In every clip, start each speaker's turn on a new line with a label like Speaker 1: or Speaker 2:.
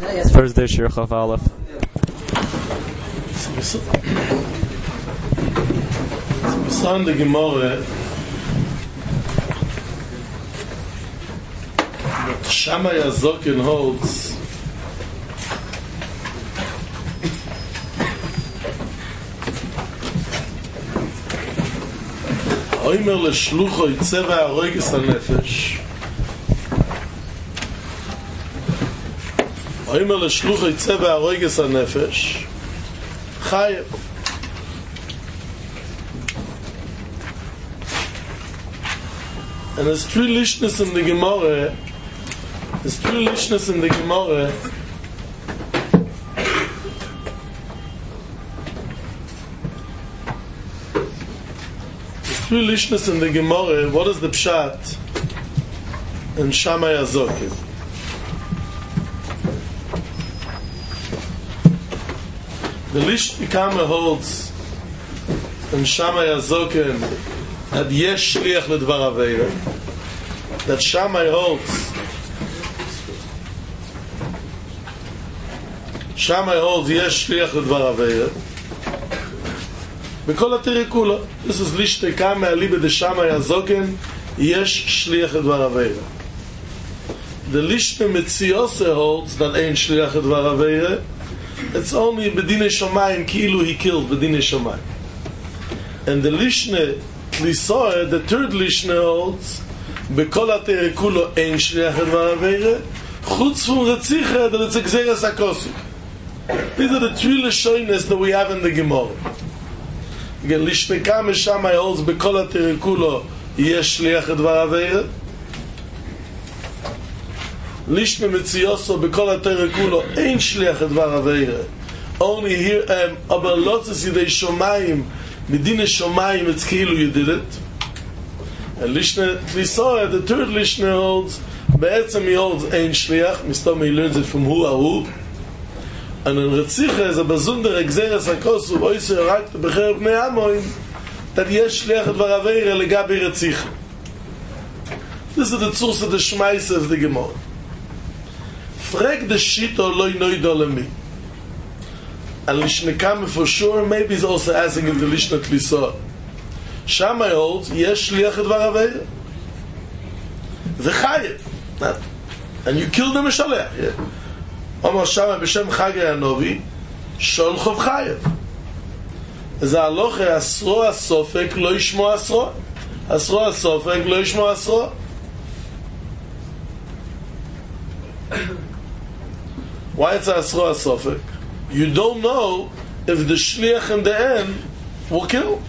Speaker 1: Thursday, Shir Chaf Aleph.
Speaker 2: Son the Gemara that Shammai HaZoken holds Oimer l'shlucho yitzeva ha'roiges ha'nefesh Oimer l'shlucho yitzeva ha'roiges ha'nefesh Chayev. And there's three lishnas in the Gemara. There's three lishnas in the Gemara. There's three lishnas in the Gemara. What is the pshat in Shammai HaZoken? The Lishna Kama holds in Shammai HaZoken that yesh shliach ledvar aveira, that Shammai holds yesh shliach ledvar aveira b'kol ha'terei kula. This is Lishna Kama aliba de Shammai HaZoken yesh shliach ledvar aveira. The Lishna Metziose holds that ain't shliach ledvar aveira. It's only Bedine Shomayim Ki'ilu he killed Bedine Shomayim. And the Lishne Tlisoe, the third Lishne holds B'kol ha'terei kulo ein shliach ledvar aveira chutz from Retzicha that it's Gzeres HaKosuk. These are the three Lishones that we have in the Gemara. Again, Lishne Kama Shammai holds B'kol ha'terei kulo yesh shliach ledvar aveira. Lishna Metziyoso B'kol ha'terei kulo ein shliach ledvar aveira. Only here, aber lotzes yidei shomayim medine shomayim it's kilu you did it. And Lishna Tlisoe, the third Lishna holds be'etzem he holds ein shliach. Mistom he learns it from hu ahu. And in Retzicha is a bazunder Gzeres HaKosu oiser rakte b'cher b'nei amoim that yesh shliach ledvar aveira legabi Retzicha. This is the tzurs of the Shmaisa of the Gemara. Frag the Shito loy noido lemi. And Lishna Kama for sure, maybe he's also asking him the Lishna Tlisoe. Shammai holds, yesh shliach ledvar aveira. V'chayev. And you killed him a shalech. Omar Shammai b'shem Chagei HaNovi, shol chov chayev. As ha'aloche asro ha'sofek lo yishmo asro. Asro ha'sofek lo yishmo asro. Why it's asro ha'sofek? You don't know if the shliach in the end will kill.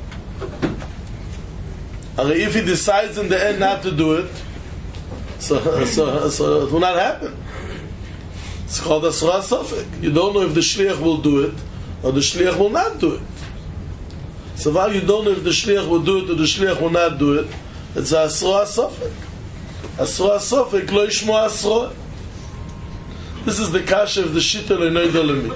Speaker 2: If he decides in the end not to do it, so it will not happen. It's called asro ha'sofek. You don't know if the shliach will do it or the shliach will not do it. So while you don't know if the shliach will do it or the shliach will not do it, it's asro ha'sofek. Asro ha'sofek lo yishmo asro. This is the kasha of the Shita Le'noido Lemi.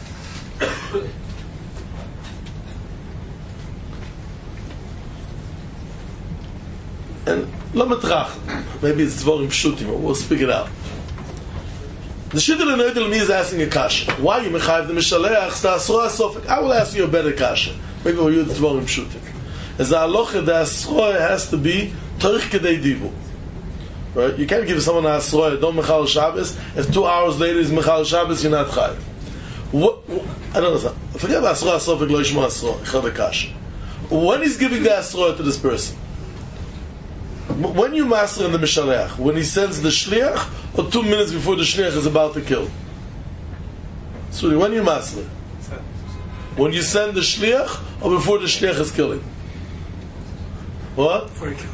Speaker 2: And Lametrach, maybe it's Dvorim Pshutim, we'll speak it out. The Shita Le'noido Lemi is asking a kasha. Why you mechayiv the Mishaleach Asro ha'sofek? I will ask you a better kasha. Maybe for you it's Dvorim Pshutim. As the halacha, the Asro has to be Torich Kedei Dibu. Right? You can't give someone a asroya, don't mechal Shabbos. If 2 hours later is mechal Shabbos, you're not chayiv. I don't know. Forget about asroya, asroya, lo yishmo asroya. When he's giving the asroya to this person, when you master in the Mishaleach, when he sends the shliach, or 2 minutes before the shliach is about to kill? So when you master, when you send the shliach, or before the shliach is killing? What?
Speaker 3: Before you kill him.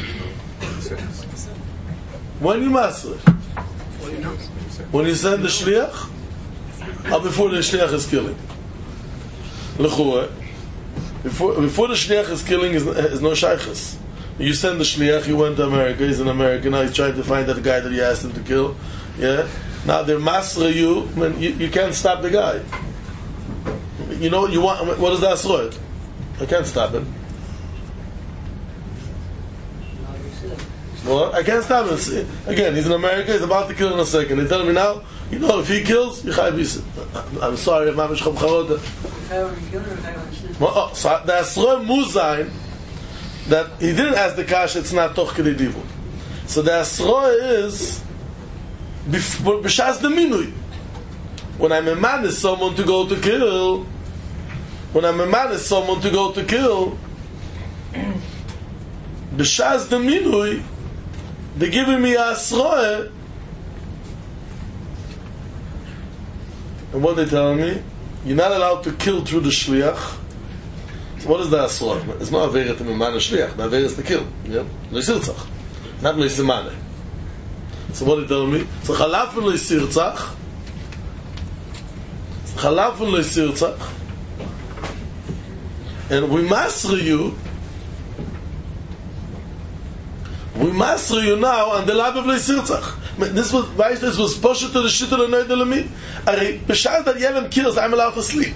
Speaker 2: When you master, when you send the shliach, or before the shliach is killing? L'chua, before the shliach is killing is no shaychus. You send the shliach, he went to America, he's in America, now he's trying to find that guy that he asked him to kill. Yeah? Now they're master you, you can't stop the guy. You know what you want, what is that asroit? I can't stop him. Well, I can't stop him. Again, he's in America, he's about to kill in a second. They tell me now, You know, if he kills, you chayv Yisrael. I'm sorry, Mamish Chom Charota. So the Asroy Muzayin, that he didn't ask the Kasha, it's not Toch K'dei Divu. So the Asroy is B'shas the Minui. When I'm a man is someone to go to kill, B'shas the Minui, they're giving me a Asroy. And what they telling me? You're not allowed to kill through the shliach. So what is the asroy? It's not a veret in a man shliach. The veret is to kill. Yeah, leisirtzach, not leisimane. So what they telling me? So chalav and leisirtzach. And we master you now on the love of leisirtzach. This was pushed to the shit of the Noida Lemi. B'shas that Yevim kills, I'm allowed to sleep.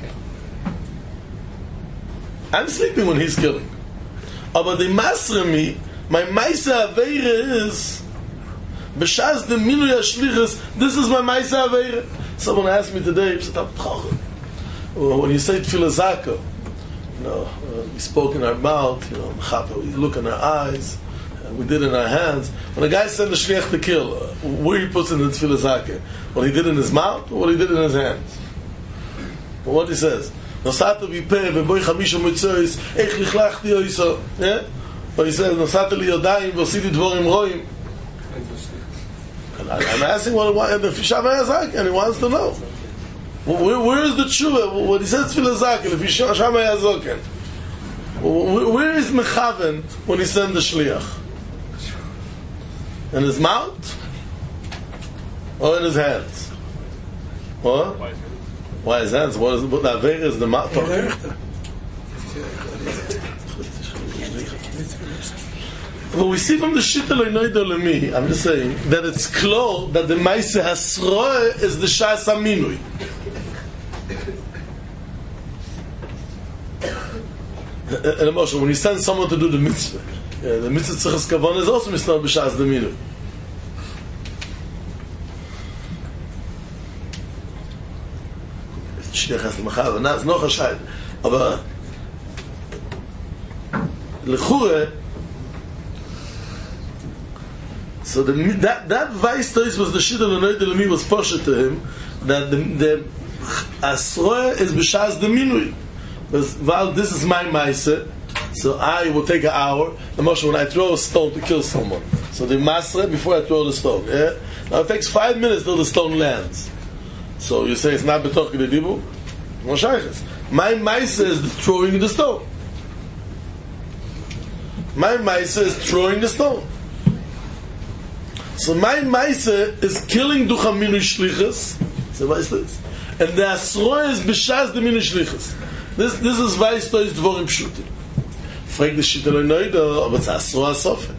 Speaker 2: I'm sleeping when he's killing. But the master me, my Maisa Aveira is B'shas the Minu Yashlichus. This is my Maisa Aveira. Someone asked me today, when you say Tfilah Zaka, we spoke in our mouth, we look in our eyes. We did in our hands. When a guy sent the shliach to kill, where he puts in the tefillah zakeh? What he did in his mouth, or what he did in his hands? But what he says, Nosata v'peh v'boi chamisha mitzois eich lichlachti oiso. Yeah? But he says, Nosata li yodayim v'ositi dvorim roim. I'm asking what the Fishamay Hazak, and he wants to know. Where is the tshuva? What he says tefillah zakeh, the Fishamay Hazak. Where is mechaven when he sent the shliach? In his mouth or in his hands? What? Why his hands? What is the Aveira is the mouth? But we see from the Shittel Noida Lemi, I'm just saying that it's clear that the Maise Hasroe is the Shas Aminui. And emotion, when you send someone to do the mitzvah, the mitzvah tzachas kavan is also misnah b'shas the minu. Shliach has l'machav, and that's no chashayt. But l'chure, so that vice tois was the shit of the Noida Lemi was poshet to him that the asroe is b'shas the minu. Well, this is my maise, so I will take an hour. The motion when I throw a stone to kill someone. So the masre before I throw the stone. Yeah. Now it takes 5 minutes till the stone lands. So you say it's not betoch k'dei dibu? No shayches. My maise is throwing the stone. My maise is throwing the stone. So my maise is killing ducha minu shlichus. So what is this? And the asroy is b'shas the minu shlichus. This is weiß tois dvorim pshutim. Frag the Shittel Noida, but it's asro asofek.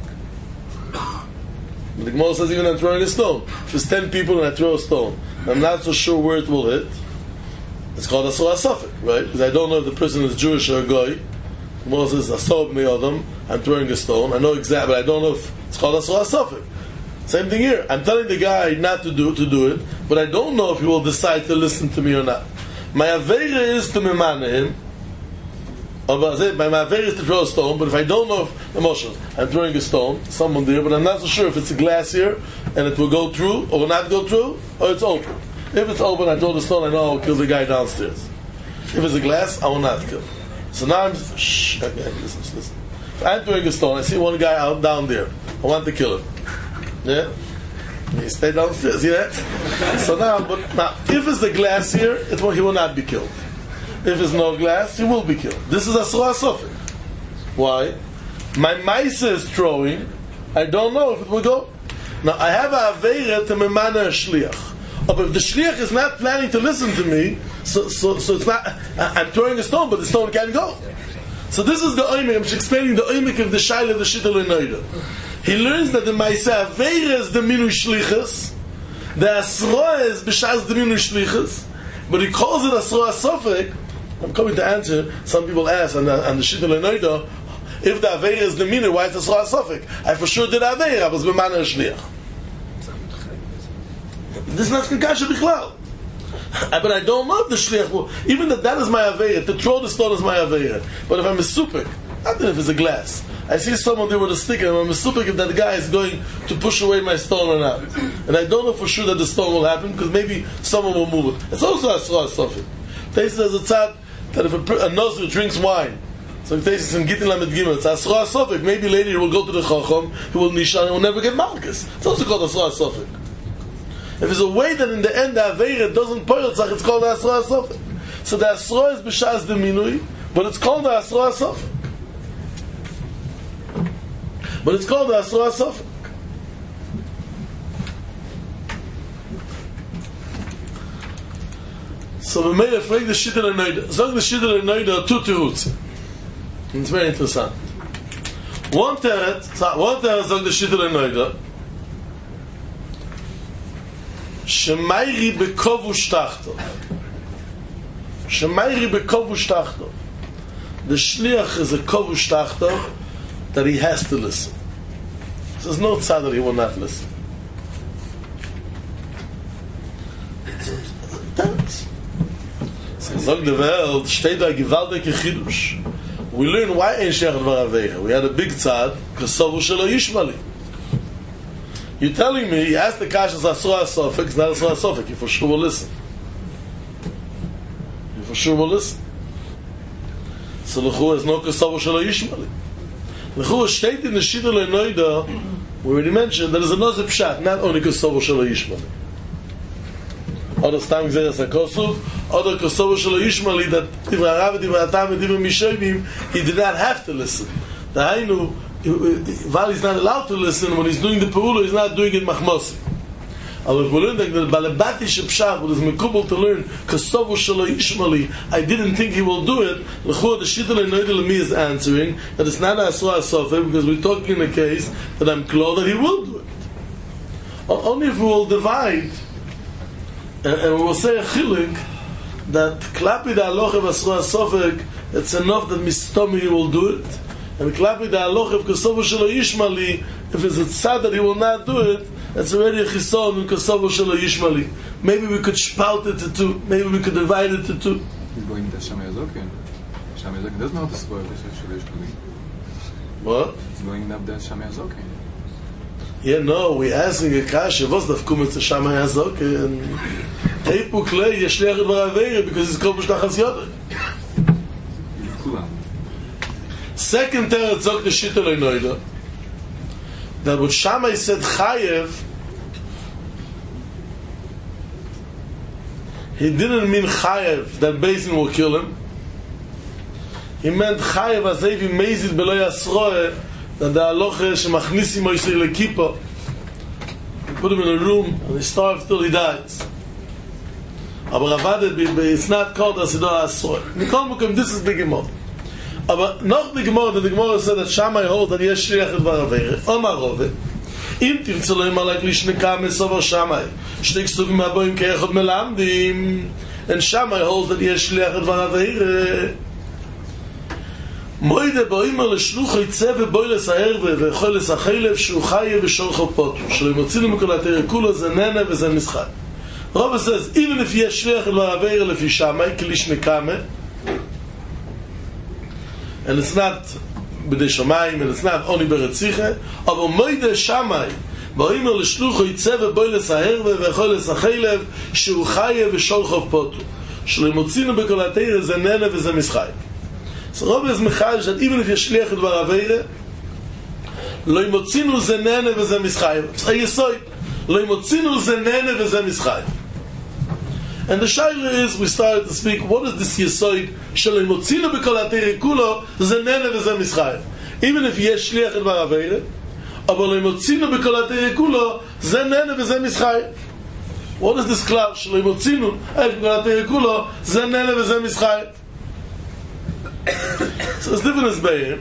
Speaker 2: The Gemara says even I'm throwing a stone. If it's 10 people and I throw a stone, I'm not so sure where it will hit. It's called asro asofek, right? Because I don't know if the person is Jewish or a goy. The Gemara says asob me adam. I'm throwing a stone. I know exactly, but I don't know if it's called asro asofek. Same thing here. I'm telling the guy not to do it, but I don't know if he will decide to listen to me or not. My Aveira is to memane him. My Aveira is to throw a stone, but if I don't know if emotion, I'm throwing a stone, someone there, but I'm not so sure if it's a glass here and it will go through or not go through, or it's open. If it's open, I throw the stone, I know I'll kill the guy downstairs. If it's a glass, I will not kill. So now I'm listen. If I'm throwing a stone, I see one guy out down there. I want to kill him. Yeah? He stay downstairs, yeah? So now, if it's the glass here, he will not be killed. If it's no glass, he will be killed. This is Asra Asofik. Why? My mice is throwing, I don't know if it will go. Now, I have a Aveira to Memana Shliach. But if the Shliach is not planning to listen to me, so it's not, I'm throwing a stone, but the stone can't go. So this is the Oimik, I'm just explaining the Oimik of the Shaila of the Shittel Noida. He learns that the Maisa Aveira is the Minu Shlichus, the Asra is B'shas the Minu Shlichus, but he calls it Asra Asofik. I'm coming to answer. Some people ask on the Shittel Noida, if the Aveira is the Minu, why is it Asra Asofik? I for sure did Aveira, I was B'mana Shliach. This is not kasha bichlal. But I don't know if the shliach, even that is my aveira, to throw the stone is my aveira. But if I'm a supik, not if it's a glass. I see someone there with a stick, and I'm a supik if that guy is going to push away my stone or not. And I don't know for sure that the stone will happen, because maybe someone will move it. It's also a asra sofik. There's a tzad that if a Nazir drinks wine, so there's some Gittin Lamed Gimel, it's asra sofik. Maybe later he will go to the Chacham, he will nishan, and he will never get malchus. It's also called asra sofik. If there's a way that in the end the Aveira doesn't poyotzach, it's called the Asra HaSofik. So the Asra is B'shas the Minui, but it's called the Asra HaSofik. But it's called the Asra HaSofik. So we made a frag the Shittel HaNoida. Zog the Shittel HaNoida are two terutz. It's very interesting. One teret zog the Shittel HaNoida, Shemairi bekovu shtachto. Shemairi bekovu shtachto. The shliach is a kovu shtachto that he has to listen. There's no tzad that he will not listen. So zog the Welt steht da gewaltige chidush. We learn why ein shliach dvar aveira. We had a big tzad kasovu shelo yishmali. You're telling me, you ask the Kashas Asra HaSofik, it's not Asra HaSofik, you for sure will listen. You for sure will listen. So L'chu is no Kasovo Shelo Yishmali. L'chu is stated in the Shittel HaNoida, we already mentioned, there is another pshat, not only Kasovo Shelo Yishmali. Other Stam Gzeres HaKosov, other Kasovo Shelo Yishmali, that Divra Rav, Divra Atam, Divra Mishoyim, he did not have to listen. The Hainu, while he's not allowed to listen, when he's doing the Perula, he's not doing it machmosi. Aber we learned that the Balabatish Pshach, what is mekubal to learn, Kasovu Shelo Yishmali, I didn't think he will do it. L'chua, the Shittel HaNoida L'mi is answering that it's not Asra HaSofik, because we're talking in a case that I'm clear that he will do it. Only if we will divide, and we will say a chilik, that Klapi da Aloch of Asra HaSofik, it's enough that Mistomi he will do it. And Klapi da Aloch of Kasovu Shelo Yishmali, if it's a tzad that he will not do it, it's already a chison in Kasovu Shelo Yishmali. Maybe we could spout it to two. Maybe we could divide it to two.
Speaker 3: He's going to Shammai Azokin. Shammai Azokin doesn't know how to spoil Shelo Yishmali.
Speaker 2: What?
Speaker 3: He's going up there Shammai Azokin.
Speaker 2: Yeah, no, we're asking a kasha. What's the fkumet to Shammai Azokin? Heipu klei yeshliach dvar aveira because it's called b'shtachas yodek. Second teretz zok the Shittel HaNoida that what Shammai said chayev, he didn't mean chayev that Beis Din will kill him. He meant chayev azev imezid beloy asroe, that the halacha shemachnisim oisei lekippa, you put him in a room and he starves till he dies. Aber it's not called as asroe. This is the Gemara. Aber noch the Gemara said that Shammai holds that yesh shliach dvar aveira. Omar Rove, im tirtzu lo imalek lishneka mesover Shammai, shtei ksuvim aboim ke'echad melamdim, and Shammai holds that yesh shliach dvar aveira. Moide boimer l'shluch yitzeh v'boi l'saher v'chol l'sachelev shu chaye v'shorcho potu, shlo yimotzilu mikol ha'teira kulo ze nene v'ze mischai. Rove says, even if yesh shliach dvar aveira lefi Shammai, ki lishneka, and it's not b'dei shamayim, and it's not only b'retziche, aber moide Shammai, ba'omer l'shlucho yitzeh v'boi l'saher v'chol l'sachelev shu chaye v'shorcho potu, shlo yimotzinu b'kol ha'teira ze nene v'ze mischai. So Rabbi is mechadish that even if you shliach dvar aveira, lo yimotzinu ze nene v'ze mischai. It's a yesoid. Lo yimotzinu ze nene v'ze mischai. And the shaila is, we started to speak, what is this yesoid? Shelo yimotzinu b'kol ha'teira kulo ze nene v'ze mischai. Even if yesh shliach dvar aveira, aber lo yimotzinu b'kol ha'teira kulo ze nene v'ze mischai. What is this klal? Shelo yimotzinu b'kol ha'teira kulo ze nene v'ze mischai. So it's different as Beir.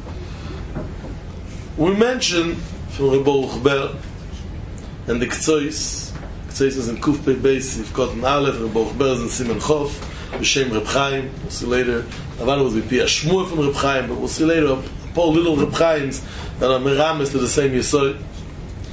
Speaker 2: We mentioned from Rebbe Uchber and the Ktsois. Ktsois is in Kuf Pei Beis, you've got an Aleph, Rebbe Uchber is in Simen Chof, B'Shem Reb Chaim. We'll see later. Avan was with Pia Shmuel from Reb Chaim, but we'll see later a poor little Reb Chaims that are Meramis to the same Yesod.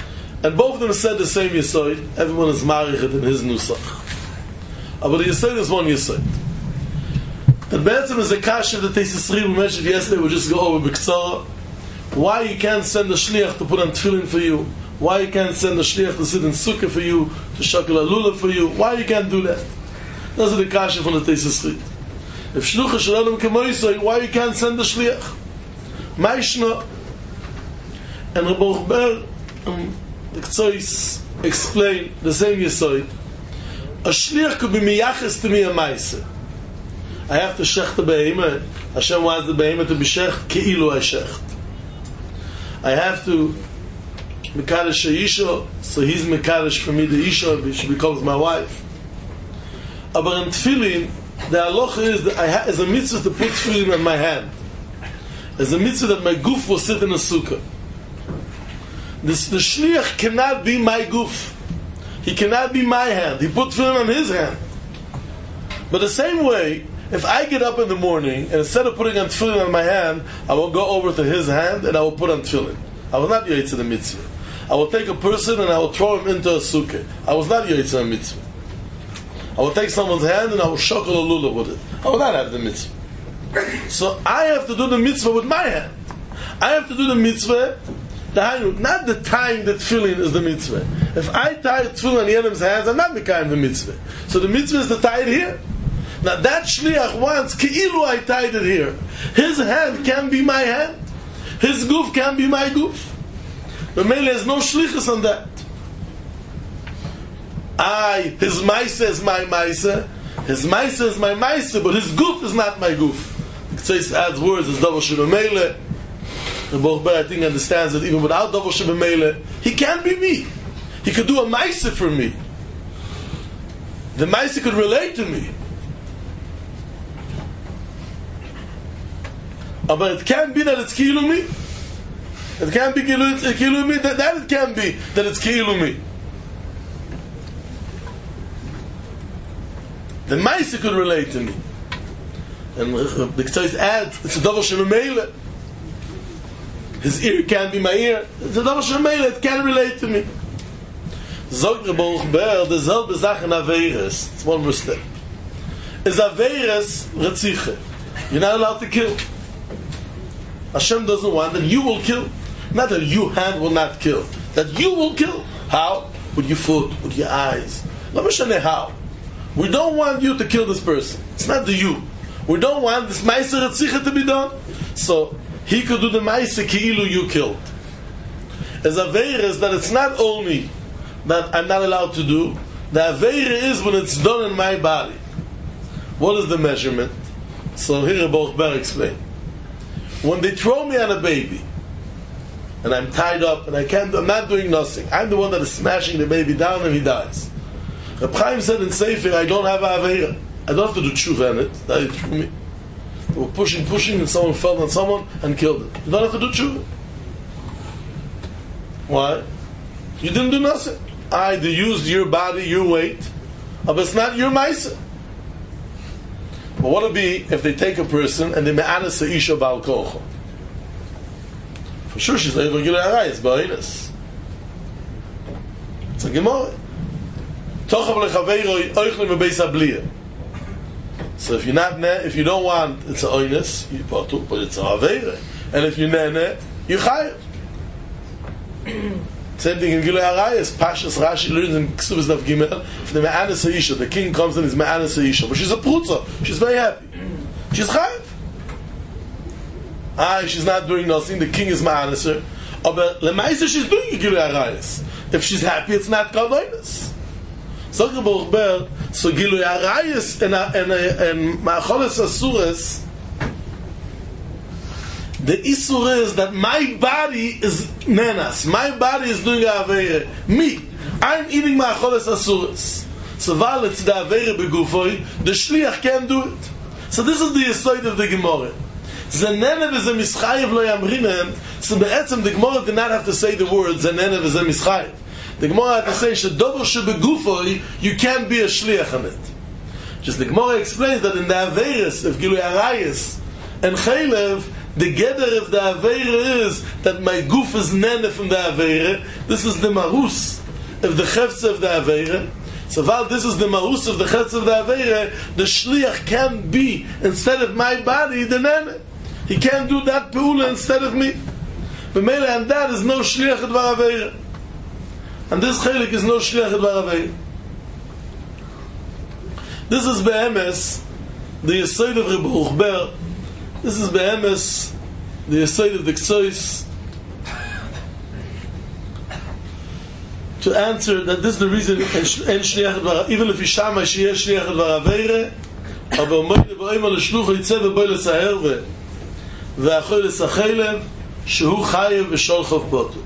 Speaker 2: And both of them said the same Yesod. Everyone is marichet in his nusach. But the Yesod is one Yesod. The Be'etzem is a kasha that Tesis Ri we mentioned yesterday. We'll just go over B'Ktsara. Why you can't send a shliach to put on tefillin for you? Why you can't send a shliach to sit in sukkah for you, to shakel alula for you? Why you can't do that? Those are the kasha from the Tesis Ri. If shlucha shalom kemoisoi, why you can't send the shliach? Maishna. And Rabbi Ochber, the Ktsois explain the same Yesod. A shliach could be miyachas to me a maise. I have to shecht the behemah. Hashem wants the behemah to be shecht keilu I shecht. I have to mekadesh Isha, so he's mekadesh for me the Isha, she becomes my wife. But in tefillin, the halacha is that as a mitzvah to put tefillin in my hand. As a mitzvah that my goof will sit in a sukkah. The shliach cannot be my goof. He cannot be my hand. He put tefillin on his hand. But the same way, if I get up in the morning and instead of putting on tefillin on my hand, I will go over to his hand and I will put on tefillin. I will not yotze the mitzvah. I will take a person and I will throw him into a sukkah. I was not yotze the mitzvah. I will take someone's hand and I will shakel a lula with it. I will not have the mitzvah. So I have to do the mitzvah with my hand. I have to do the mitzvah, not the tying the tefillin is the mitzvah. If I tie tefillin on Yedem's hands, I'm not mekayim the mitzvah. So the mitzvah is to tie it here. Now that shliach wants keilu I tied it here. His hand can be my hand. His goof can be my goof. But Mele has no shlichus on that. His maisa is my maisa. His maisa is my maisa, but his goof is not my goof. It says adds words as Davar Shebemele. And both I think understands that even without Davar Shebemele, he can't be me. He could do a maisa for me. The maisa could relate to me. But it can't be that it's keilu me. It can't be keilu me. That it can't be that it's keilu me. The maisa could relate to me. And the Ktsois adds, it's a davar shememele. His ear can't be my ear. It's a davar shememele. It can't relate to me. Zog Rabbi Ochber, the selbe Sache in Averes. It's one more step. Is Averes retziche. You're not allowed to kill. Hashem doesn't want that you will kill. Not that your hand will not kill. That you will kill. How? With your foot, with your eyes. Let me show you how. We don't want you to kill this person. It's not the you. We don't want this Meiser Retzicha to be done. So he could do the Meiser Ki'ilu you killed. As Aveira is that it's not only that I'm not allowed to do. The Aveira is when it's done in my body. What is the measurement? So here Rabbi Ochber explain. When they throw me on a baby, and I'm tied up, and I'm not doing nothing. I'm the one that is smashing the baby down, and he dies. Reb Chaim said in Sefer, I don't have a Aveira. I don't have to do tshuva on it. They threw me. They were pushing, and someone fell on someone and killed it. You don't have to do tshuva. Why? You didn't do nothing. They used your body, your weight, but it's not your maisa. But what would be if they take a person and they me'anas a isha bal kocho? For sure she's not even going to arise, ba'inus. It's a Gemara. Tochav lechaveiroi oichle mebeis habliya. So if you don't want, it's a oinus, but it's a aveira. And if you nene, you chayev. Same thing in Gilui Arayos. Pashas Rashi learns in Ksubas Daf Gimel. If the me'anas ha'isha, the king comes and is me'anas ha'isha, but she's a prutza. She's very happy. She's chayev. She's not doing nothing. The king is me'anas her. But lemaisa she's doing Gilui Arayos. If she's happy, it's not called oinus. So Gilui Arayos and Ma'acholes Asuras, the Isur is that my body is nenas. My body is doing Aveira. Me. I'm eating Ma'acholes Asuras. So while it's the Aveira begufoi, the Shliach can't do it. So this is the Yesod of the Gemara. Zenene v'ze mischayev lo yamrinem. So be'etzem the Gemara did not have to say the word Zenene v'ze mischayev. The Gemara had to say shedover shebegufoi, you can't be a Shliach on it. Just the Gemara explains that in the Averis of Gilui Arayos and Chaylev, The gather of the Aveira is that my goof is nene from the Aveira. This is the Marus of the Chefz of the Aveira. So while this is the Marus of the Chefz of the Aveira, the Shliach can be, instead of my body, the nene. He can't do that Peula instead of me. And that is no Shliach Dvar Aveira. And this Chelik is no Shliach Dvar Aveira. This is Be'emes, the Yesod of Rebbe Uchber. This is Be'emes, the Yesod of the Ksois. To answer that this is the reason, even if Yishama she is Shliach Dvar Aveira, aber Moide Bo'ema L'Shluch Yitzeh V'Boi L'Saher V'Achoi L'Sachelev Shehu Chayev V'Shol Chof Botu.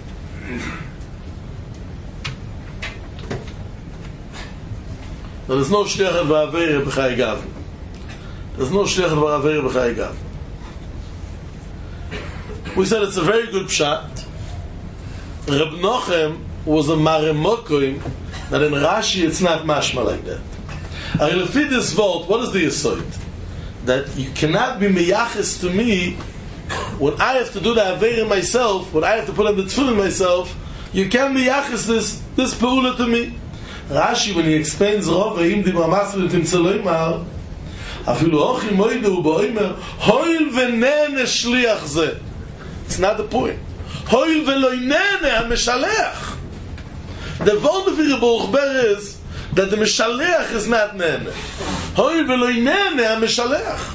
Speaker 2: There's no Shliach Dvar Aveira B'Chai Gav. There's no Shliach Dvar Aveira B'Chai Gav. We said it's a very good pshat. Reb Nochem was a Maremokoim that in Rashi it's not mashma like that. I fit this vote. What is the yesod? That you cannot be meyachis to me when I have to do the Aveira myself, when I have to put on the tefillin myself. You can't meyachis this peula to me. Rashi, when he explains Rov Ve'im Dim Ramasv Dim Tzeloimar, Afilu Ochim Moidu U'Boimer Hoil V'Nene Shliach Zeh. It's not the point. Hoil V'Loinene HaMeshaleach. The vote of Rebbe Uchber is that the Meshaleach is not Nene. Hoil V'Loinene HaMeshaleach.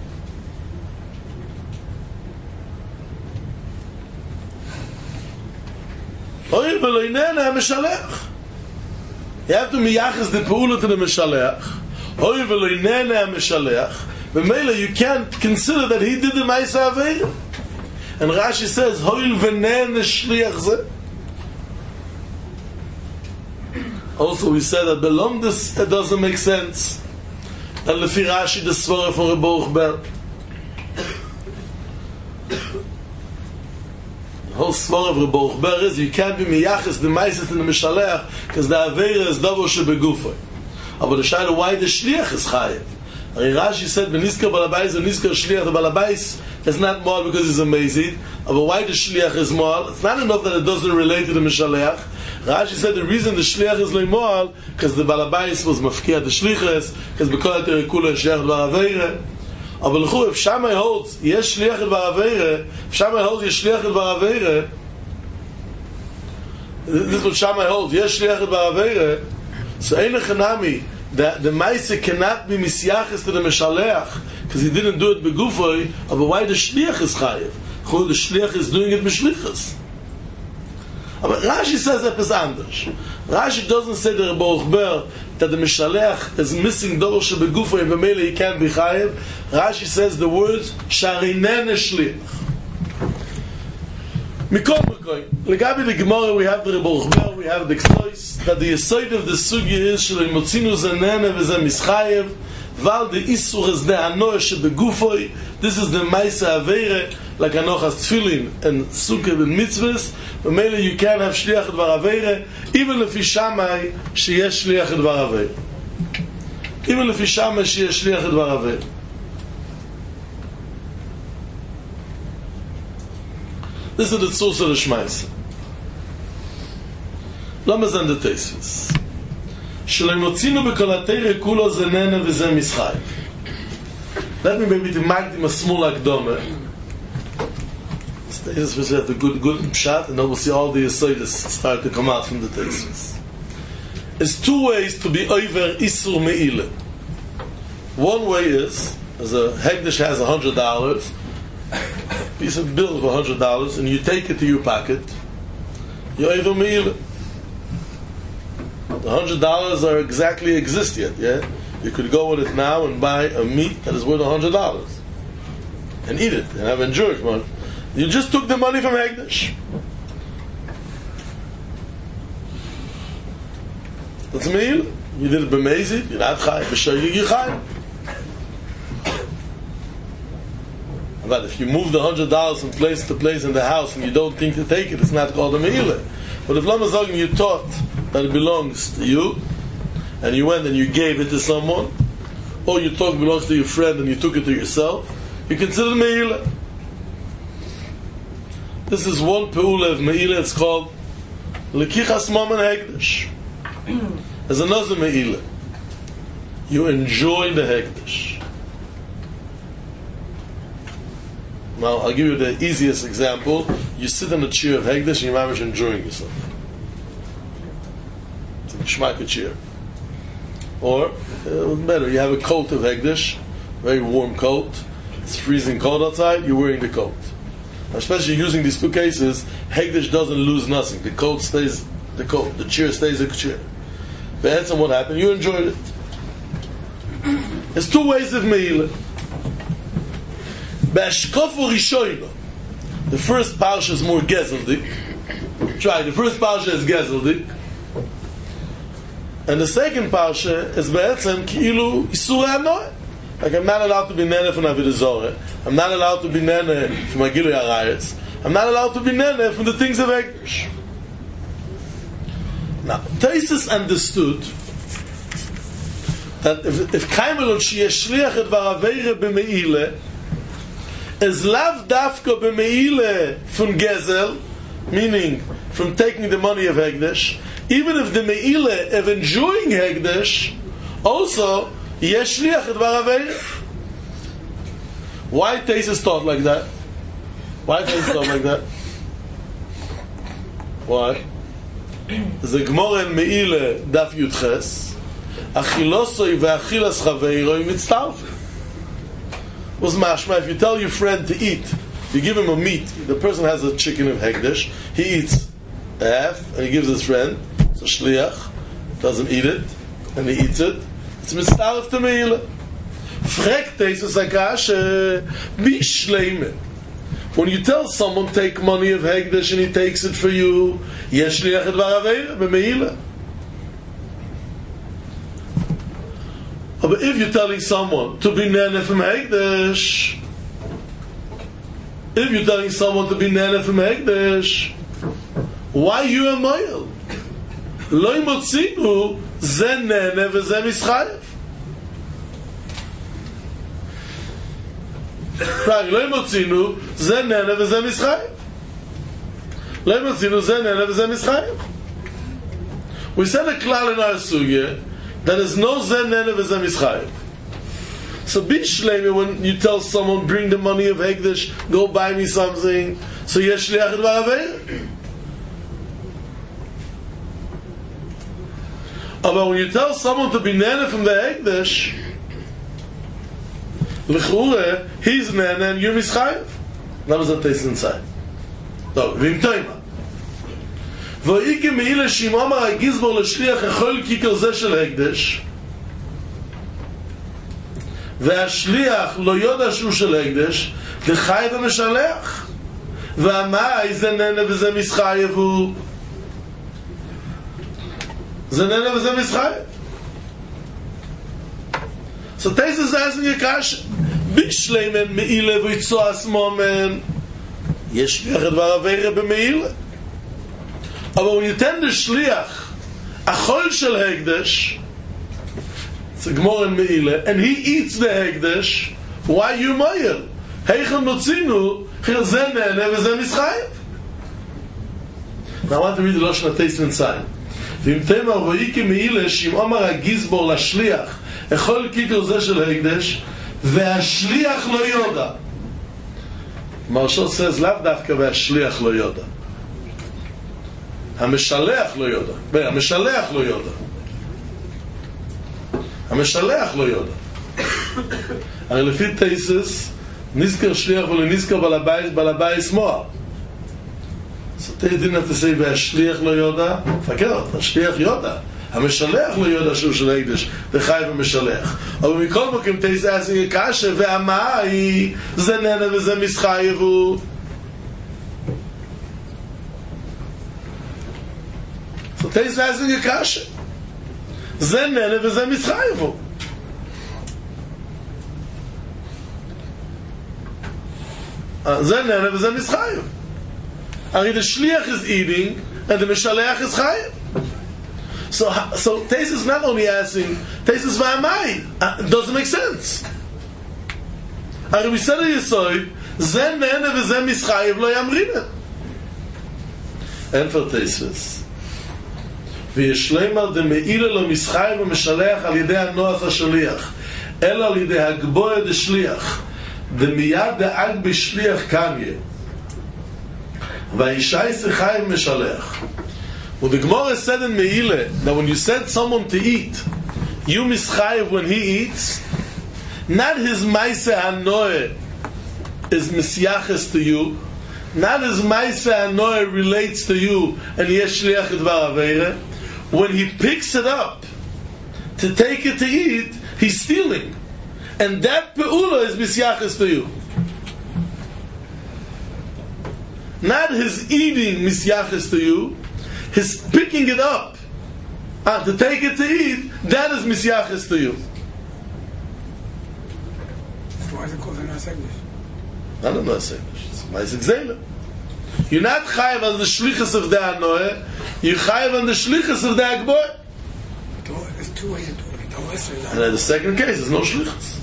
Speaker 2: Hoil V'Loinene HaMeshaleach. You have to miyachas the peula to the Meshaleach. Hoy v'lo inene ha-Meshaleach. B'meila, you can't consider that he did the Ma'aseh Aveira. And Rashi says, Hoy v'nene shliach zeh. Also, we said that belong this, it doesn't make sense. That lefi Rashi the svara from Rebbe Uchber. The whole svara of Rebbe Uchber is you can't be miyachas the Ma'aseh to the Meshaleach because the Aveira is davar shebegufay. But the shaila why the shliach is chayev. Rashi said v'nizkar balabais v'nizkar shliach. The balabais is not mal because he's amazing. But why the shliach is mal? It's not enough that it doesn't relate to the Meshaleach. Rashi said the reason the shliach is leimal because the balabais was mafkiat the shlichas because because the rekula shliach dvar Aveira. But l'chu if Shammai holds yesh shliach dvar Aveira, if Shammai holds yesh shliach dvar Aveira, this is what Shammai holds yesh shliach dvar Aveira. So ein lechanami that the Maisa cannot be misyachis to the Meshaleach because he didn't do it begufay. But why the shliach is chayev? The shliach is doing it b'shlichas. But Rashi says that is anders. Rashi doesn't say the Rebbe Uchber that the Meshaleach is missing dor shebegufay and b'meila he can't be chayev. Rashi says the words sharinene shliach. Mikol Mekoy. Legabi the Gemara we have the Rebbe Uchber, we have the Ksois, that the Yesod of the Sugya is Shalei Motzinu Zanene V'Zeh Mischayev Val the Isur is the Anoah Shebegufoy. This is the Ma'aseh Aveira like Anochas Tefillin and Sukkah and Mitzvahs. But mainly you can't have Shliach Dvar Aveira even if Shammai she has Shliach Dvar Aveira. Even if Shammai she has Shliach Dvar Aveira. This is the source of the Shmaisa. Lama zan the Teisvis. Shalei motzinu b'kolateire kulo zenene v'zeh mischai. Let me maybe make them a small akdome. This is the good shot, and then we'll see all the Yesodis start to come out from the Teisvis. There's two ways to be over Isur Me'ile. One way is, as a Hegdish has $100, piece of bill of $100, and you take it to your pocket, you're over Me'ile. The $100 are exactly exist yet, yeah? You could go with it now and buy a meat that is worth $100 and eat it and have enjoyed it. You just took the money from Hegdish. That's Me'ile. You did it b'mezid, you're not chai, b'shayig you're chai. But if you move the $100 from place to place in the house and you don't think to take it, it's not called a Me'ile. But if Lama Zogim you taught that it belongs to you, and you went and you gave it to someone, or you thought it belongs to your friend and you took it to yourself, you consider Me'ile. This is one peula of meila. It's called lekichas mammon hekdesh. There's another meila. You enjoy the hekdesh. Now, I'll give you the easiest example. You sit on a chair of hekdesh and you're mamish enjoying yourself. It's a shmaka chair. Or, better, you have a coat of hekdesh, very warm coat. It's freezing cold outside, you're wearing the coat. Especially using these two cases, hekdesh doesn't lose nothing. The coat stays the coat. The chair stays a chair. But what happened? You enjoyed it. There's two ways of meila. B'ashkofu rishoyno. The first parsha is more gezeldik. Try, the first parsha is gezeldik. And the second parsha is be'etzem ki'ilu isur ha'noeh. Like, I'm not allowed to be nene from Avodah Zorah. I'm not allowed to be nene from Agilui Arayos. I'm not allowed to be nene from the things of Hekdesh. Now, Taisus understood that if Kaimelot sheyesh shliach et var aveire b'meile is lav dafka b'meile from Gezel, meaning from taking the money of Hekdesh, even if the meile of enjoying Hekdesh, also yesh shliach et var aveire. Why Taisus thought like that? Why Taisus thought like that? Why? The Gemara in Meile Daf Yudches Achilosoi ve'achilas chaveiroi mitztarfim. Was mashma, if you tell your friend to eat, you give him a meat, the person has a chicken of hekdesh, he eats half and he gives his friend, so shliach doesn't eat it and he eats it, it's mitztarf to Meile. Frek Taisus Akashe bishleime. When you tell someone take money of hekdesh and he takes it for you, yesh liach et var aveira b'meila. But if you're telling someone to be nene from hekdesh, why you a moil? Lo motzinu ze nene v'ze mischayev. Right, lo motzinu ze nene v'ze mischayev. Lo motzinu ze nene v'ze mischayev. We said a klal in our sugya that is no ze nene v'ze mischayev. So be shleimi when you tell someone bring the money of hekdesh, go buy me something. So yesh liach et var aveira. But when you tell someone to be nene from the hekdesh, l'chure, he's nene and you're mischayev. That was the taste inside. So, v'im toima. V'oike meile shimama ha'gizbor l'shliach echol kikar zeh shel hekdesh, והשליח לא יודע שהוא של הקדש, לחי ומשלח. והמאי זה ננה וזה מסחייב הוא. זה ננה וזה מסחייב. So Taisus is asking a question. בשליימן מעילה ויצוע סמומן. יש שליח את דבר עבירה במעילה. אבל הוא ייתן לשליח החול של הקדש, it's a Gemara in Meile, and he eats the hekdesh, why you moyer? Heicham notzinu, chilzen nene v'zeh mischayev. Now I want to read the Lashon HaTeisus inside. V'im tema ro'ike Meile, shim omar ha'gizbor l'shliach, echol kikar zeh shel hekdesh, ve'ashliach lo yoda. Marshal says, lav dafka ve'ashliach lo yoda. Ha'meshaleach lo yoda. Ha'meshaleach lo yoda. המשלח לא יודע. הרי לפי תייסס, נזכר שליח ולא נזכר בעל הבית מוער. So they didn't have to say, והשליח לא יודע, פקר, השליח יודע. המשלח לא יודע שהוא של הקדש, וחי ומשלח. אבל מכל מקום תייסס עשי קשה, והמאי, זה ננה וזה מסחייב הוא. So תייסס עשי קשה. זה ננה וזה מסחייבו. זה ננה וזה מסחייב. הרי the shliach is eating and the משלח is chayev. So Taisus is not only asking, Taisus v'amai. Doesn't make sense. הרי we said in Yesod, זה ננה וזה מסחייב לא ימרינה. אין פרטייסס וישלמה דמאילה לו מסחי ומשלח על ידי הנוח השליח אלא על ידי הגבוה דשליח דמיד דאג בשליח קניה והאישה שחי ומשלח. Well, the Gemara said in Meile that when you send someone to eat, you mischayev when he eats, not his maise hanoe is misyaches to you, not his maise hanoe relates to you, and yesh shliach dvar aveire. When he picks it up to take it to eat, he's stealing, and that peula is misyaches to you. Not his eating misyaches to you. His picking it up to take it to eat, that is misyaches to you.
Speaker 4: Why is it called a Nasegnish?
Speaker 2: I don't know Nasegnish. It's Maisik Zela. You're not chayiv on the shlichus of the anoeh, you're chayiv on the shlichus of the agboy.
Speaker 4: There's two ways of doing it.
Speaker 2: And in the second case, there's no shlichus.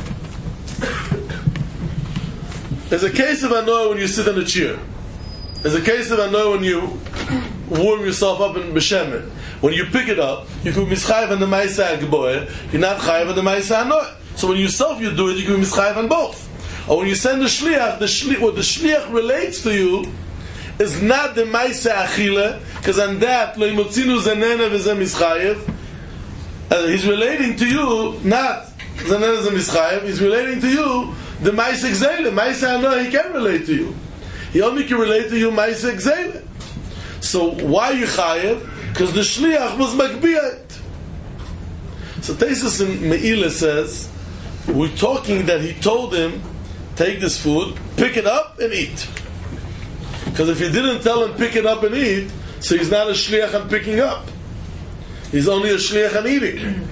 Speaker 2: There's a case of anoeh when you sit on a chair. There's a case of anoeh when you warm yourself up in Beshemen. When you pick it up, you can be mischayev on the Maisa Agboye, you're not chayev on the Maisa Anoeh. So when yourself you do it, you can be mischayev on both. Or when you send the shliach, what the shliach relates to you is not the Maisa Achile, because on that, lo imotzinu zanene v'zeh mischayev. He's relating to you, not zanene v'zeh mischayev, he's relating to you the Maisa Gzeile. Maisa Anoeh, he can relate to you. He only can relate to you Maisa Gzeile. So why you chayev? Because the shliach was makbiyah it. So Teisus in Meile says, we're talking that he told him, take this food, pick it up and eat. Because if he didn't tell him pick it up and eat, so he's not a shliach on picking up. He's only a shliach on eating.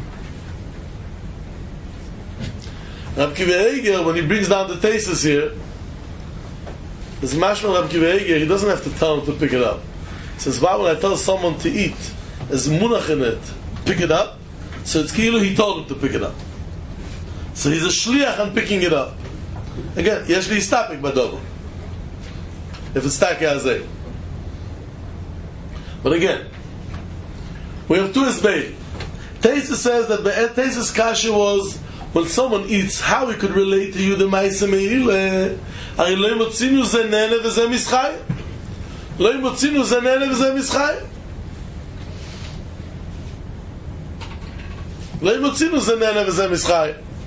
Speaker 2: Rab Kiva Eger, when he brings down the Teisus here, there's mashma Rab Kiva Eger, he doesn't have to tell him to pick it up. Says, why when I tell someone to eat, there's munach in it, pick it up, so it's kilu he told him to pick it up. So he's a shliach on picking it up. Again, yesh li yistapik badogo. If it's taki hazeh. But again, we have two esbeim. Teisus says that the Teisus kasha was, when someone eats, how he could relate to you the ma'aseh me'ileh, ari lo motzinu zenene v'zeh mischayim. לא ימוצינו זננה וזה משחי לא ימוצינו זננה וזה משחי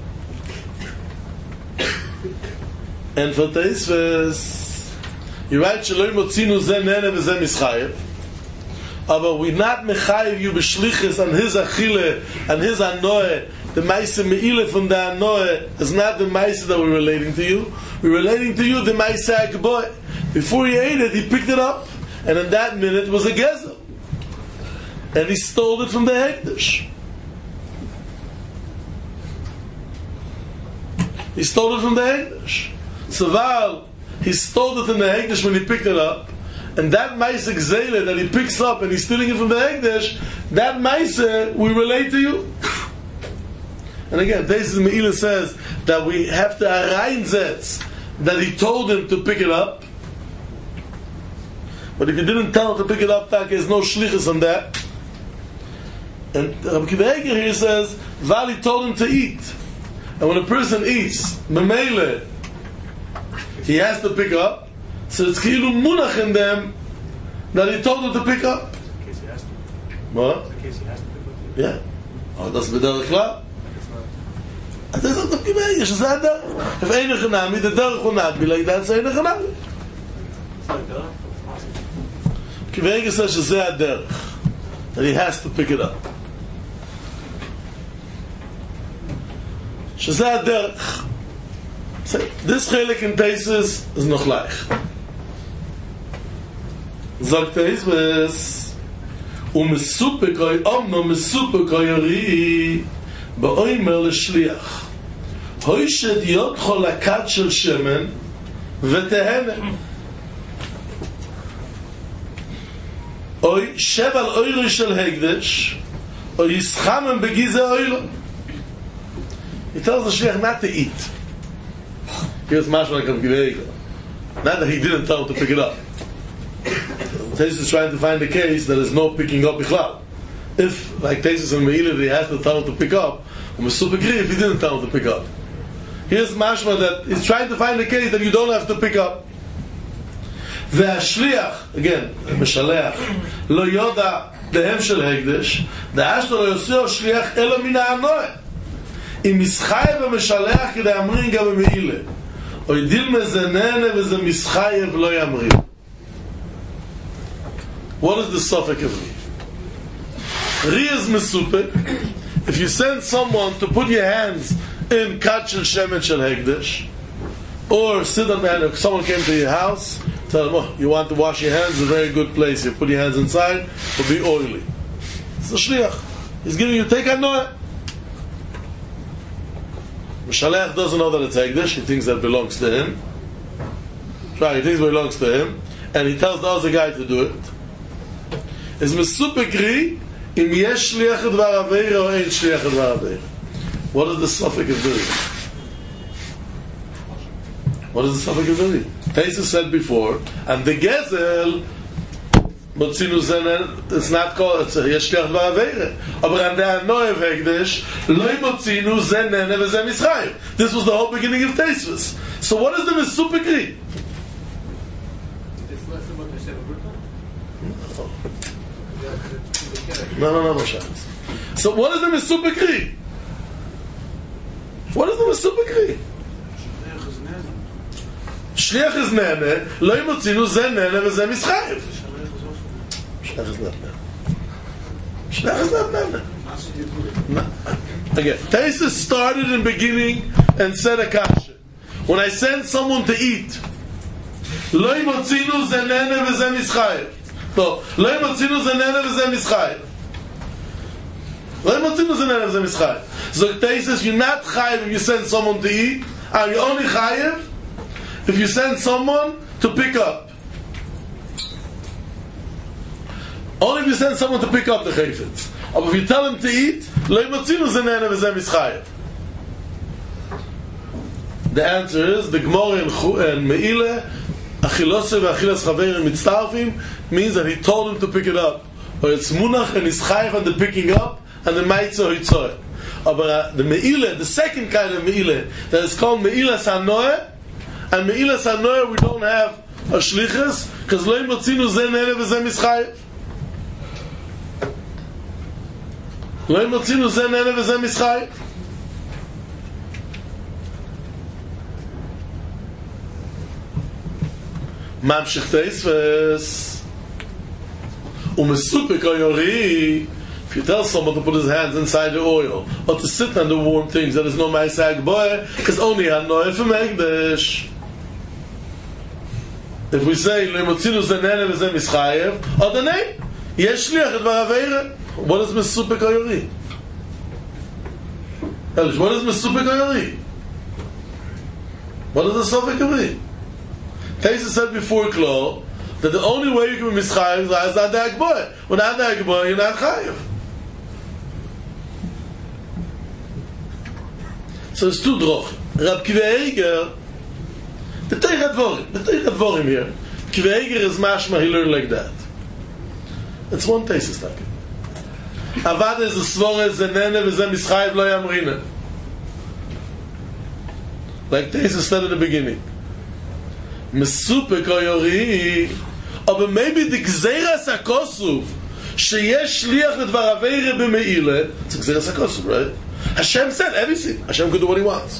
Speaker 2: אין פרטייס you're right שלא ימוצינו זננה וזה משחי אבל we're not מחייב you בשליחס on his achile on his anoe the maise meile from the anoe is not the maise that we're relating to you the maise agboy. Before he ate it, he picked it up, and in that minute was a gezel, and he stole it from the hekdesh. So while he stole it from the hekdesh when he picked it up, and that maise gzele that he picks up and he's stealing it from the hekdesh, that maise we relate to you. And again, Teisus Meile says that we have to areinzetz that he told him to pick it up. But if he didn't tell him to pick it up, there's no shlichus on that. And Rabbi Kiva Eger here says, Vali told him to eat. And when a person eats, memele, he has to pick up. So it's kilu munach in them that he told him to pick up. What? Yeah. Oh, that's b'derech klar. אז זה זאת כיבה, יש זה הדרך. if אין החנמי, the דרך הוא נגבילה, that's אין החנמי. כיבה says שזה הדרך. that he has to pick it up. שזה הדרך. this חלק in Teisus is noch leicht. sagt Teisus, ומסופק אוי אומנו מסופק אוי רי באוימר לשליח הוישד יודחו לקד של שמן ותהנה אוי שב על אוירו של הקדש או יסחמם בגיזה אוילו. He tells the shliach not to eat. Here's mashma like Rabbi Kiva Eger. Not that he didn't tell him to pick it up. Taisus is trying to find a case that is no picking up bichlal. If, like Taisus and Me'ilah, he has the talent to pick up, Mesup agree if he didn't tell him to pick up. Here's mashma that he's trying to find a case that you don't have to pick up. והשליח, again, משלח, לא יודע דהם של הקדש, דאשתו לא יוסיו שליח אלא מן הענוע. אם מסחייב ומשלח כדי אמרין גם במעילה. או ידיל מזננה וזה מסחייב לא יאמרין. What is the suffix of Ri? Ri is mesupek. If you send someone to put your hands in kat shel shemen shel hekdesh, or sit on the hand, if someone came to your house, tell them, oh, you want to wash your hands, it's a very good place. You put your hands inside, it'll be oily. It's a shliach. He's giving you, take anoah. Mishalech doesn't know that it's hekdesh. He thinks that belongs to him. Right, he thinks it belongs to him. And he tells the other guy to do it. Is mesupek ri, im yesh shliach edvar aveira or ein shliach edvar aveira. What is the suffix of Ri? What is the suffix of Ri? Taisus said before, and the gezel, motzinu zenen, it's not called, it's yesh shliach edvar aveira. Aber an der noev hekdesh, loy motzinu zenen v'zeh mischayim. This was the whole beginning of Taisus. So what is the mesupek ri? No, Moshe. So what is the mesupek ri? What is the mesupek ri? Shliach is nene, lo yimotzinu ze nene v'ze mischayev. Shliach is not nene. Shliach is not nene. Again, Taisus started in the beginning and said a kasha. When I send someone to eat, lo yimotzinu ze nene v'ze mischayev. No, lo yimotzinu ze nene v'ze mischayev. Lo yimotzinu ze nene v'ze mischayev. So Taisus, you're not chayev if you send someone to eat, and you're only chayev if you send someone to pick up. Only if you send someone to pick up the chayfetz. But if you tell him to eat, lo yimotzinu ze nene v'ze mischayev. The answer is the Gemara and Me'ilah achilose ve'achilas chaverim mitztarfim means that he told him to pick it up, or it's munach and is chayev on the picking up and the maitzah hitzoy. But the Me'ilah, the second kind of Me'ilah that is called Me'ilah Sanoeh, and Me'ilah Sanoeh we don't have a shlichus because lo yimotzinu ze nene v'ze mischayev. Lo yimotzinu ze nene v'ze mischayev. Mamshich Teisves Umesupik Oyori. If you tell someone to put his hands inside the oil or to sit on the warm things, there is no Ma'aseh Boy because only Hanoah from Ekdesh. If we say Lemotzinu Zenene V'Zeh Mischayev, or the name Yesh Shliach Edvar Aveira. What is Mesupik Oyori? Elish, what is Mesupik Oyori? What is the Sofik Oyori? Taisus said before Klo that the only way you can be mischayev is adag boy. Without adag boy, you're not chayev. So it's two droch. Rab Kiva Eiger, the Teichat Dvorim here. Kiva Eiger is mashma, he learned like that. It's one Taisus talking. Avad is a svore zenene v'zeh mischayev lo yamrina. Like Taisus said at the beginning. Mesupek oyori, but maybe the gzeras hakosuf sheyesh shliach ledvar aveira b'meile. It's a gzeras hakosuf, right? Hashem said everything. Hashem could do what He wants.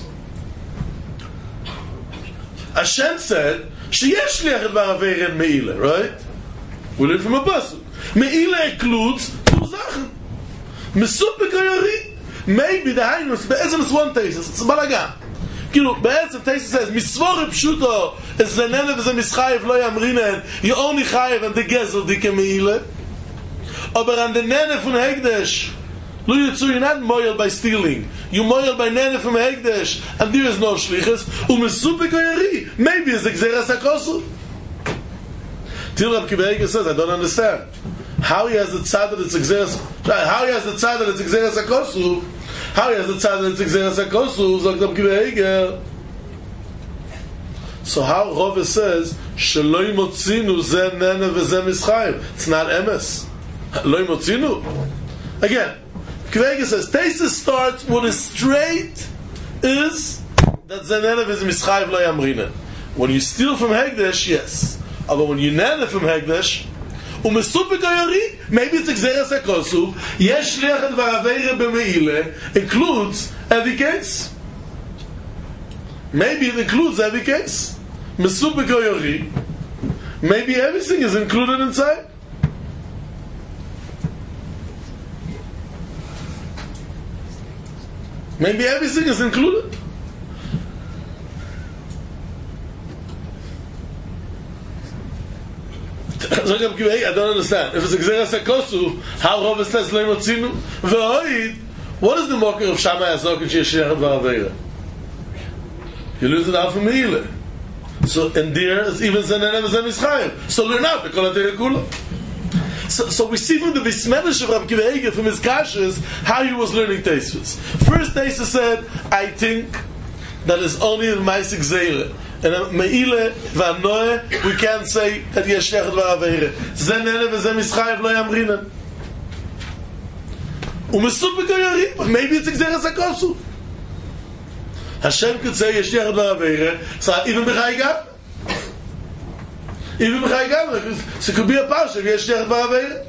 Speaker 2: Hashem said sheyesh shliach ledvar aveira b'meile, right? We learn from a pasuk. Meile includes two zachen. Mesupek oyori. Maybe the hainus be'ezem is one thesis. It's a balagan. בעצם Taisus says misvore pshuto is zenene v'ze mischayev lo yamrinen, you only chayev and the gezel dike meile, aber an the nene from hekdesh lo yitzu, you're not moyel by stealing, you moyel by nene from hekdesh, and there is no shlichus umesupik oyeri, maybe it's the gzeras hakosu. Till Rab Kiva Eiger says, I don't understand how he has the tzad that it's gzeras, how he has the tzad that it's gzeras hakosu. How he has the tzad that it's gzeras hakosu, sagt Rab Kiva Eiger. So how Rava says Sheloi motzinu ze nene v'ze mischayim? It's not emes. Loi motzinu. Again, Kvega says Taisus starts with a straight is that ze nene v'ze mischayim lo yamrina. When you steal from Hegdesh, yes. But when you nene from Hegdesh, umesupik ayori, maybe it's exeres hakosuv. Yesh shliach dvar aveira b'meile includes every case. Maybe it includes every case. Mesupik ayori. Maybe everything is included inside. Maybe everything is included. I don't understand. If it's Xeras HaKosu, how Rava says Lo Motzinu V'Hoid, what is the mocker of Shammai Azok and Sheyeshliach V'Aveira? You lose it out from Meile. So in there it's even Zenene V'Zen Mischayim. So learn out the Kol HaTeirah Kula. So we see from the Bismenish of Rabbi Akiva Eiger from his Kashas how he was learning Teisvus. First Teisvus said, I think that is only in Maisik Zeire. And Meile V'Anoe, we can't say that Yeshliach Dvar Aveira. Zenene V'Zen Mischayim Lo Yamrinan. Umesupik Ayori, but maybe it's Xeras HaKosu. Hashem could say Yeshliach Dvar Aveira, so even B'chai Gam. Even B'chai Gam, so it could be a parsha of Yeshliach Dvar Aveira.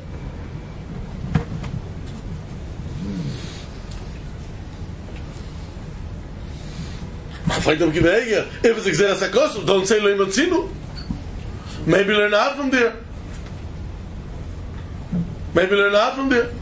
Speaker 2: If it's Xeras HaKosu, don't say Lo Motzinu. Maybe learn out from there. Maybe learn out from there.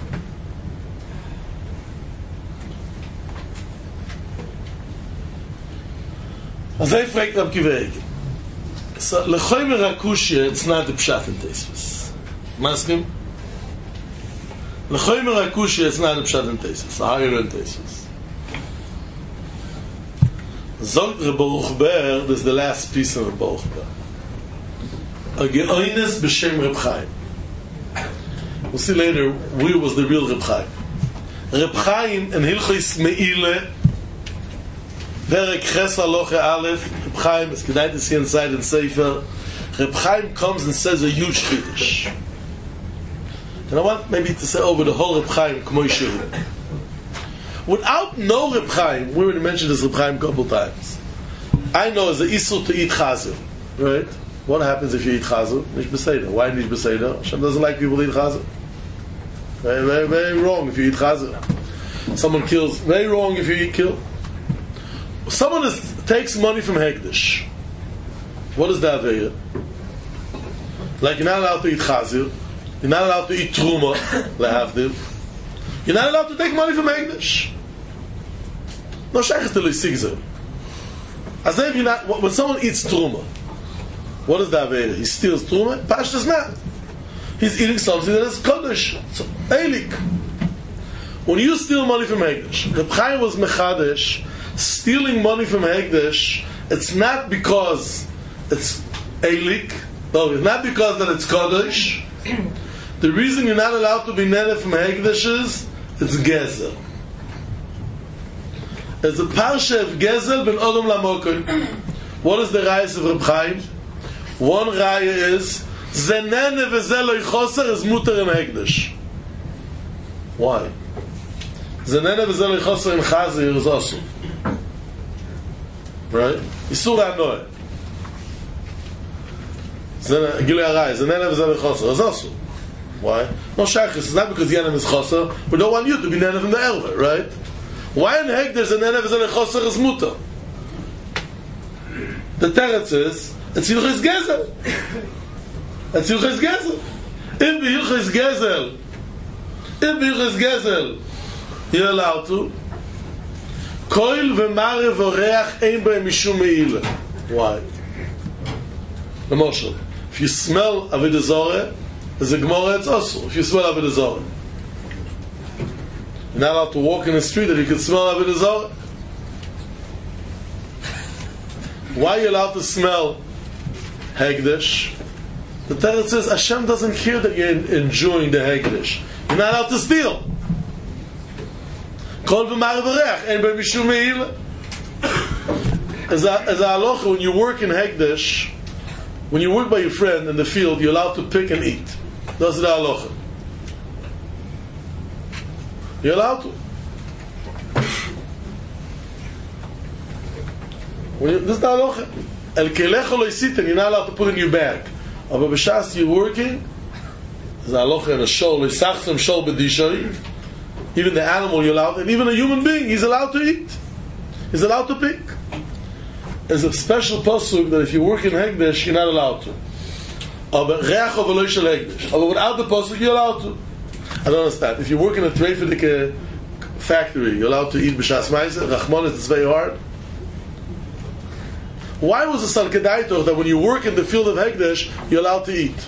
Speaker 2: As I fragt Rabbi Akiva Eiger. So, Lechoymer HaKushya, it's not the Pshat in Teisvus. Maskim? Lechoymer HaKushya, it's not the Pshat in Teisvus. How you learn Teisvus? Zogt Baruch Ber, this is the last piece of Baruch Ber. A Geoines b'Shem Reb Chaim. We'll see later who was the real Reb Chaim. Reb Chaim in Hilchos Meile, Perek Ches Halacha Aleph, Reb Chaim is kedai to see inside in Sefer. Reb Chaim comes and says a huge chiddush. And I want maybe to say over the whole Reb Chaim, K'moi Shehu. Without no Reb Chaim, we already mentioned this Reb Chaim a couple times. I know it's an issur to eat chazer, right? What happens if you eat chazer? Nish b'seder. Why nish b'seder? Hashem doesn't like people to eat chazer. Very, very, very wrong if you eat chazer. Someone kills. Very wrong if you kill. Someone takes money from Hekdesh. What is that there? Like you're not allowed to eat chazer. You're not allowed to eat truma. Lehavdil. You're not allowed to take money from Hekdesh. No shaykhs to l'sigzer. As if you're not. When someone eats truma, what is that there? He steals truma. Pash does not. He's eating something that is kodesh. So, eilik. When you steal money from Hekdesh, Reb Chaim was mechadesh. Stealing money from Hekdesh, it's not because it's eilik. No, it's not because that it's kodesh. The reason you're not allowed to be nene from Hekdesh is it's gezel. It's a parsha of gezel ben odom lamokoy. What is the raya of Reb Chaim? One raya is zenene v'zel lo yichoser is muter in Hekdesh. Why? Zenene v'zel lo yichoser in Chazir is also. Right? Isur ha'noeh. Gilui harayis. Zenene v'zel lo yichoser is also. Why? No shaykhis. It's not because Yenem is choser. We don't want you to be nene from the elver, right? Why in Hek there's a nene v'zel choser is muta? The teretz is it's Hilchos Gezel. It's Hilchos Gezel. If the Hilchos Gezel you're allowed to. Koil v'mare v'oreach ein b'hem mishum meile. Why? The Moshe. If you smell avodah zorah, as a Gemara, it's also. If you smell avodah zorah, you're not allowed to walk in the street that you can smell avodah zorah. Why are you allowed to smell Hekdesh? The Torah says Hashem doesn't care that you're enjoying the Hekdesh. You're not allowed to steal. As a halacha, when you work in Hekdesh, when you work by your friend in the field, you're allowed to pick and eat. That's the halacha. You're allowed to. This is the halacha. El kelecha lo yisitin, you're not allowed to put in your bag. But b'shas you're working, there's a halacha in a shol, l'sachsim shol b'dishay. Even the animal you're allowed, and even a human being, he's allowed to eat. He's allowed to pick. There's a special pasuk that if you work in Hekdesh, you're not allowed to. But without the pasuk, you're allowed to. I don't understand. If you work in a Treifidik factory, you're allowed to eat b'shas ma'aseh. Rachman is very hard. Why was the San Kedaito that when you work in the field of Hekdesh, you're allowed to eat?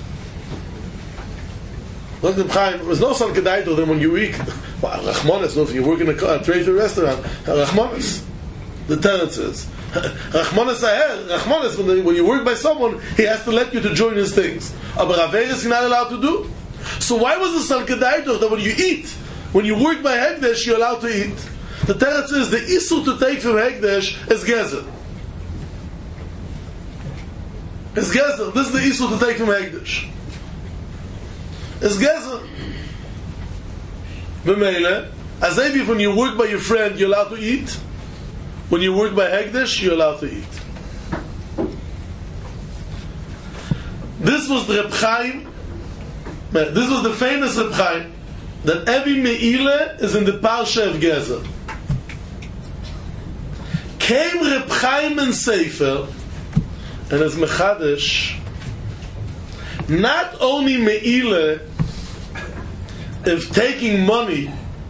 Speaker 2: There was no San Kedaito then when you eat. Rachmanis, no, if you work in a Treifidik restaurant, Rachmanis. The tenant says. Rachmanis, when you work by someone, he has to let you to join his things. But Averis you're not allowed to do. So why was the San Kedaito that when you eat, when you work by Hekdesh, you're allowed to eat? The tenant says the issue to take from Hekdesh is Gezer. It's Gezer. This is the issue to take from Hekdesh. It's Gezer. B'meile, as if when you work by your friend, you're allowed to eat. When you work by Hekdesh, you're allowed to eat. This was the Reb Chaim. This was the famous Reb Chaim that every Meile is in the Parsha of Gezer. Came Reb Chaim and Sefer and as Mechadesh, not only Meile if taking money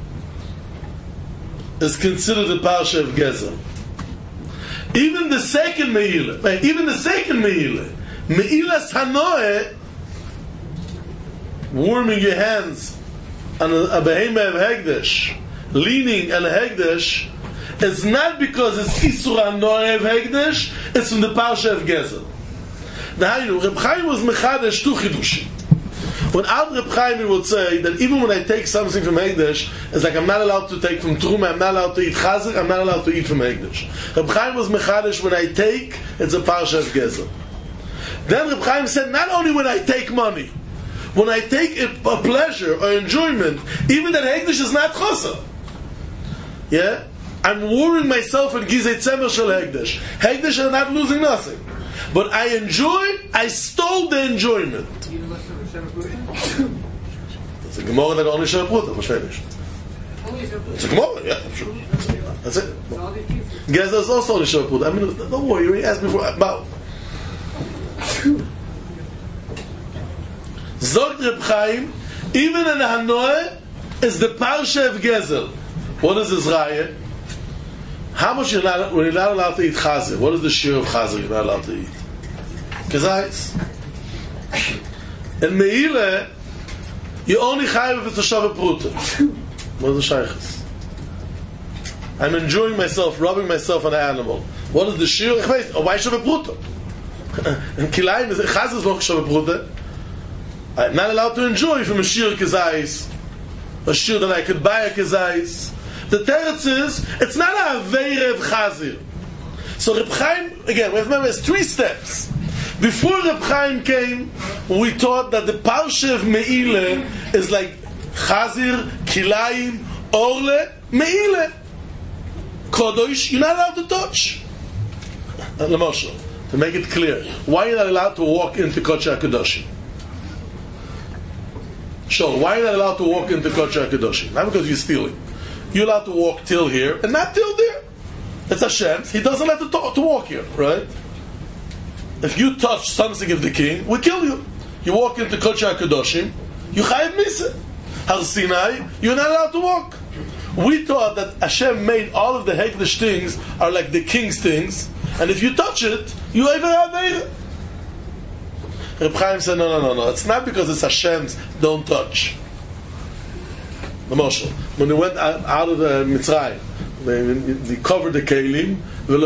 Speaker 2: is considered a Parsha of Gezer. Even the second Meile, Meilas Hanoeh, warming your hands on a behemah of Hekdesh, leaning on a Hekdesh, it's not because it's Isur Hanoeh of Hekdesh, it's from the Parsha of Gezer. Now, Reb Chaim was Mechadesh two Chidushim. When Ad Reb Chaim would say that even when I take something from Hekdesh, it's like I'm not allowed to take from Truma, I'm not allowed to eat Chazer, I'm not allowed to eat from Hekdesh. Reb Chaim was Mechadesh, when I take, it's a Parsha of Gezer. Then Reb Chaim said, not only when I take money, when I take a pleasure or enjoyment, even that Hekdesh is not Chosa. Yeah? I'm worrying myself in Gizei Tzemer Shel Hekdesh. Hekdesh is not losing nothing. But I enjoyed, I stole the enjoyment. It's a Gemara that only Shel Pruta, was finished. It's a Gemara, yeah, sure. That's it. Gezer is also only Shel Pruta. I mean, don't worry, you already asked me about. Zog Reb Chaim, even in Hanoeh, is the Parsha of Gezer. What is this Raya? How much when you're not allowed to eat Chazer? What is the share of Chazer you're not allowed to eat? Kazais. In Meile, you only chayiv if it's a Shavah Pruta. What is the Shaykhs? I'm enjoying myself, rubbing myself on an animal. What is the share? Why Shavah Pruta? And Kilayim is Chazer is not Shavah Pruta. I'm not allowed to enjoy from a shir Kazais, a shir that I could buy a Kazais. The teretz is, it's not a Aveira of Chazir. So Reb Chaim, again, we have to remember, it's 3 steps. Before Reb Chaim came, we taught that the Parsha of Meile is like Chazir, Kilayim, Orle, Meile. Kodosh, you're not allowed to touch. L'moshel, to make it clear, why are you not allowed to walk into Kodesh HaKadoshim? Sure, why are you not allowed to walk into Kodesh HaKadoshim? Not because you're stealing. You're allowed to walk till here and not till there. It's Hashem. He doesn't let to walk here, right? If you touch something of the king, we kill you. You walk into Kodesh HaKadoshim, you chayiv misa. Har Sinai, you're not allowed to walk. We thought that Hashem made all of the Hekdesh things are like the king's things, and if you touch it, you ever have Eira. Reb Chaim said, no. It's not because it's Hashem's, don't touch. The Moshe. When they went out of the Mitzrayim, they covered the Kelim.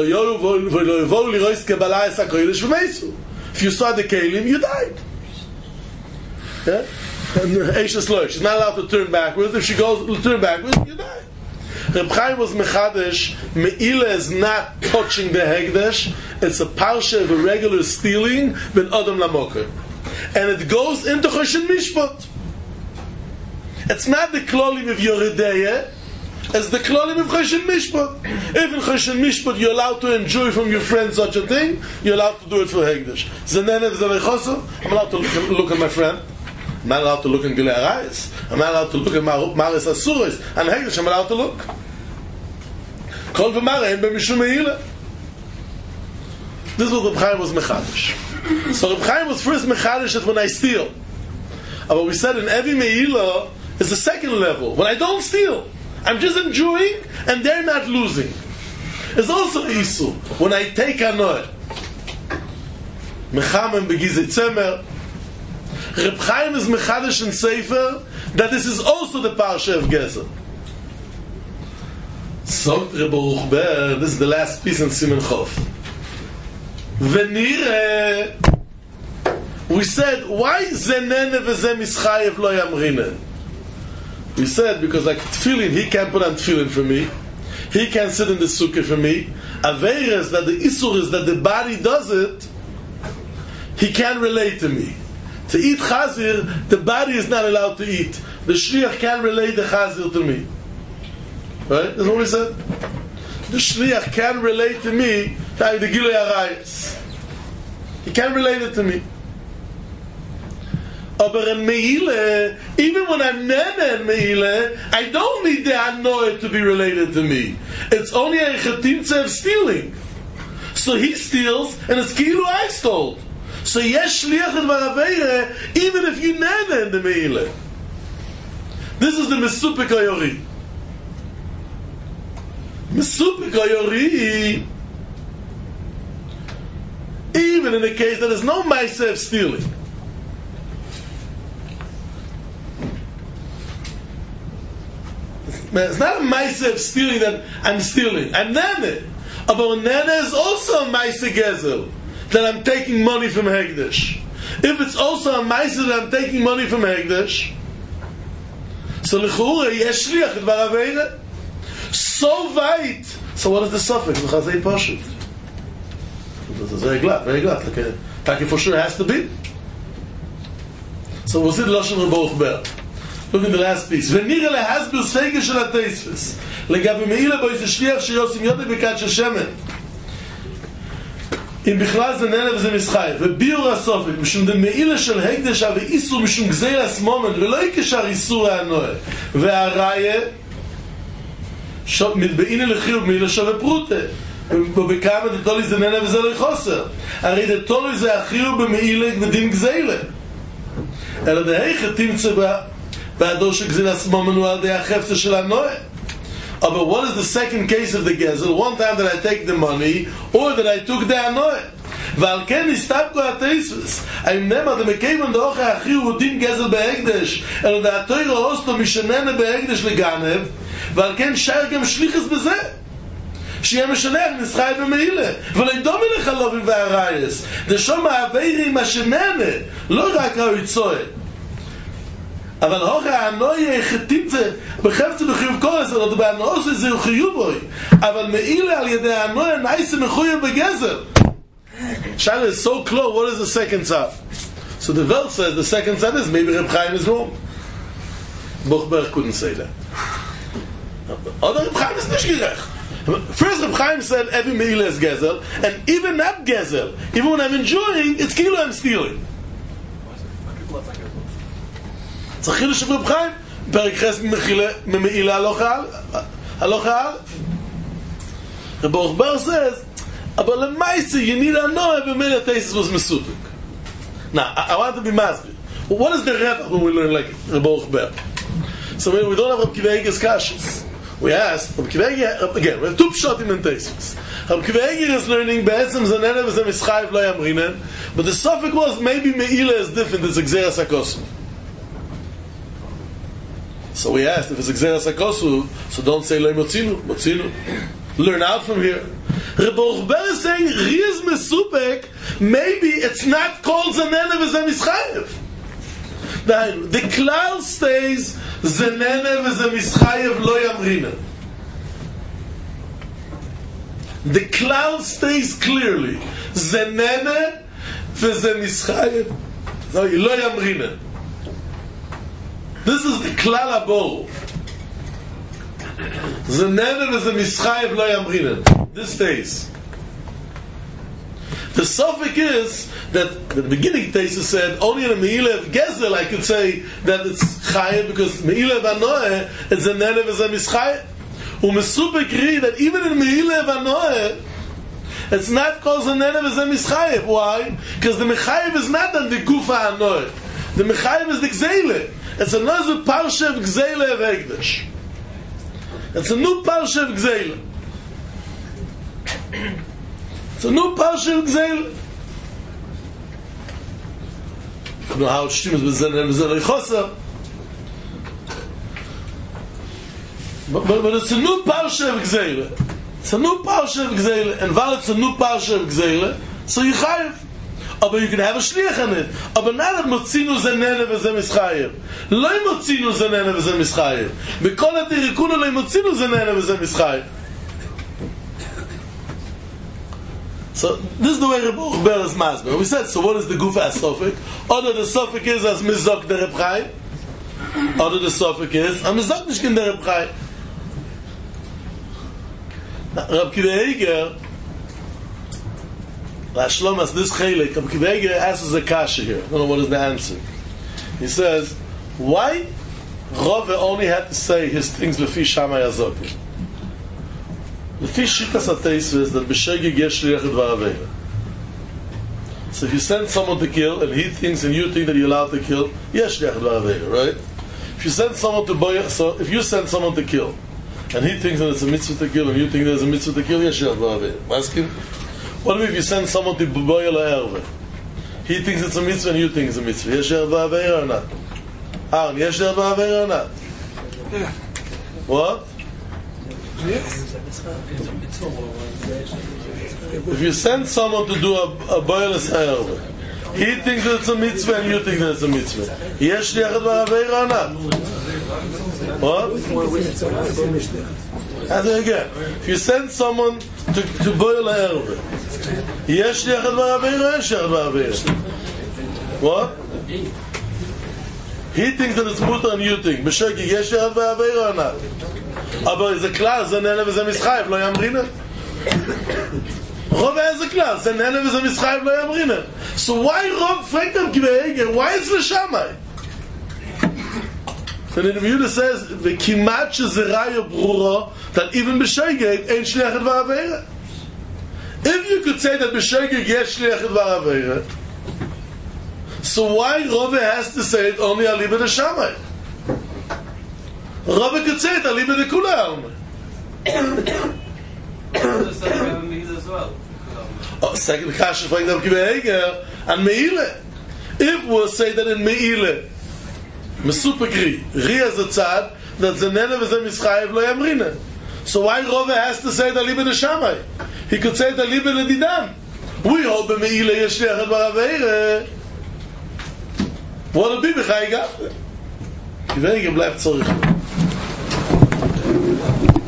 Speaker 2: If you saw the Kelim, you died. Yeah? And Eishes Loish, she's not allowed to turn backwards. If she goes to turn backwards, you die. Reb Chaim was Mechadesh, Me'ila is not touching the Hegdesh, it's a parsha of a regular stealing, Ben Adam Lamoker. And it goes into Choshen Mishpat. It's not the Klolim of Yoredeya, it's the Klolim of Choshen Mishpat. If in Choshen Mishpat you're allowed to enjoy from your friend such a thing, you're allowed to do it for Hegdesh. Zanene V'Zavei I'm allowed to look at my friend. I'm not allowed to look in Gilei Arayis. I'm not allowed to look at Maris Asuris. And Hegdesh I'm allowed to look. Kol v'mara ein b'mishum me'ila. This was Reb Chaim was Mechadesh. So Reb Chaim was first Mechadesh that when I steal. But we said in every me'ila is the second level. When I don't steal, I'm just enjoying and they're not losing. It's also Isu. When I take Anoeh. Mechamem begizei tzemer. Reb Chaim is Mechadesh in Sefer that this is also the Parsha of Gezer. So Reb Baruch Ber, this is the last piece in Siman Chof. Venire, we said, why Zenene v'ze mischayev lo yamrinen? We said, because like tefillin, he can't put on tefillin for me. He can't sit in the sukkah for me. Averes, that the isur is that the body does it, he can't relate to me. To eat chazir, the body is not allowed to eat. The shliach can't relate the chazir to me. Right? That's what we said. The shliach can't relate to me the Gilei Arayis. He can't relate it to me. But in Me'ila, even when I'm nene in Me'ila, I don't need the Anoeh to be related to me. It's only a chetimtze of stealing. So he steals, and it's kilu I stole. So yesh shliach et varaveire, even if you nene in the Me'ila. This is the Mesupik Ayori. Mesupik Ayori, even in the case that there's no Maaseh of stealing. It's not a Maaseh of stealing that I'm stealing. I'm Nene. But Nene is also a Maaseh Gezel, that I'm taking money from Hegdesh. If it's also a Maaseh that I'm taking money from Hegdesh, so L'chura, yesh shliach et varaveire. So weit. So what is the suffix? It's Chazei Pashut. It's very glad, very glad. Like it for sure has to be. So we'll see the Lashon Reb Baruch Ber. Look in the last piece. V'nira lehasbir sfeige shel ha-teisves. Legabi me'ila bo yiz shliach sheyosim yodei b'kat shemen. אם בכלל זה נהנה וזה מסחי וביור הסופק משום דמעילה של הקדשה ואיסור משום גזיר הסמומן ולא יקשר איסור הנועה והראיה מתבעיני לחיוב מעילה שווה פרוטה ובכמה דתולי זה נהנה וזה לא חוסר הרי דתולי זה החיוב במעילה ודין גזילה אלא דהיכה תמצא בעדו שגזיר הסמומן הוא על די החפצה של הנועה. But what is the second case of the gezel? One time that I take the money, or that I took the anoy. ועל כן נסתפקו התייספס. האם נאמר דמקיימן דאוכל האחיו הוא דין גזל בהקדש, אלא דעתו אוסטו משננה בהקדש לגנב, ועל כן שר גם שליחס בזה. שיהיה משנח נסחי במעילה. ולדומי לך לובים והרייס. דשום העבירים השננה, לא רק ראוי צועד. אבל הוכי הנוי חתימצה בחפצה בחיוב קורס אלא בהנאוס זה הוא חיובוי אבל מעילה על ידי הנוי נעשה מחויב בגזל. Shaila is so close. What is the second tzad? So the verse says the second tzad is maybe Reb Chaim is wrong. Buchberg couldn't say that. Other Reb Chaim is nicht gerecht. First Reb Chaim said every meila is gezel, and even not gezel, even when I'm enjoying, it's kilo I'm stealing. It's a chidush of Reb Chaim. Perek ches meila alocha. The Buchberg says, but lemaisa you need to know if a minute taste was mesupik. Now I want to be masbir. What is the revach when we learn like Reb Baruch Ber? So we don't have Reb Kiva Eiger's kashas. We asked Reb Kiva Eiger again. We have two pshatim and teisus. Reb Kiva Eiger is learning be'etzem zanena v'zem mischayev lo yamrinen, but the suffix was maybe meila is different. It's exeras hakosu. So we asked if it's exeras hakosu, so don't say lo motzinu. Learn out from here. Reb Baruch Ber is saying Riz Mesupek, maybe it's not called Zanene v'zeh mischayev. The klal stays Zanene v'zeh mischayev lo yamrina. The cloud stays clearly. זה נהנה וזה מסחייב. לא, היא לא ימרינה. This is the כלל הבור. זה נהנה וזה מסחייב לא ימרינה. This stays. The suffix is that at the beginning Tesa said only in a Me'ilev Gezel I could say that it's Chayev because Me'ilev Anoeh it's a Nenev is a Mischayev. Umesup agree that even in Me'ilev Anoeh it's not called a Nenev is a Mischayev. Why? Because the Mechayev is not on the Gufa Anoeh. The Mechayev is the Gzele. It's a Nozu Parsha of Gzele of Egdesh. It's a new Parsha of Gzele. It's a new Parsha of Gzele. You know how it stimms with Zen and Zen Chosa. But it's a new Parsha of Gzele. It's a new Parsha of Gzele. And while it's a new Parsha of Gzele, so you chayev. But you can have a shliach on it. But not that motzinu zenene v'zeh mischayev. Lo motzinu zenene v'zeh mischayev. B'kol ha'tirikunu lo motzinu zenene v'zeh mischayev. So this is the way Reb Ber is masber. We said, so what is the gufa asofik? Or the sofik is as mizok der Reb Chaim. Or the sofik is a mizok nishkin der Reb Chaim. Reb Kiva Eiger, Rashlomas, this chelik, Reb Kiva Eiger asks a kasha here. I don't know what is the answer. He says, why Rove only had to say his things lefi Shammai Azokim? Lefi Shitas HaTeis is that b'shegeg yesh shliach dvar aveira. So if you send someone to kill and he thinks and you think that you're allowed to kill, yesh shliach dvar aveira, right? If you send someone to boyach, so if you send someone to kill and he thinks that it's a mitzvah to kill and you think there's a mitzvah to kill, yesh shliach dvar aveira. Maskim? What if you send someone to boyach la'erve? He thinks it's a mitzvah and you think it's a mitzvah. Yesh shliach dvar aveira or not? Aaron, yesh shliach dvar aveira or not?
Speaker 4: Yeah.
Speaker 2: What?
Speaker 4: Yes.
Speaker 2: If you send someone to do a boilers ha'erve, he thinks that it's a mitzvah and you think that it's a mitzvah. Yesh shliach dvar aveira or not? What? And again, if you send someone to boil ha'erve, yesh shliach dvar aveira or yesh shliach dvar aveira? What? He thinks that it's mutar and you think. B'shegeg yesh shliach dvar aveira or not? Aber זה כלל, זה נהנה וזה מסחייב, לא יאמרינה. רוב היה זה כלל, זה נהנה וזה מסחייב, לא יאמרינה. So why רוב פרקתם כבהגר? Why it's לשמי? So the Yehuda says, וכמעט שזה ראיה ברורה, that even בשגג אין שליח את דבר עבירה. If you could say that בשגג יש שליח את דבר עבירה, so why רוב has to say it only על ליבה לשמי? Rabbi could say it, Aliba de Kula Alma. Oh, second kasha for Reb Kiva Eiger and Meile. If we'll say that in Meile, Mesupagri, Ria Zatzad, that Zenene v'Zeh Mischayev lo Yamrina. So why Rove has to say it Aliba de Shammai? He could say it Aliba de Didam. We hold in Meile yesh liach et Baraveire. What would be B'chai Gafre? Kiva Eiger bleibt zurück.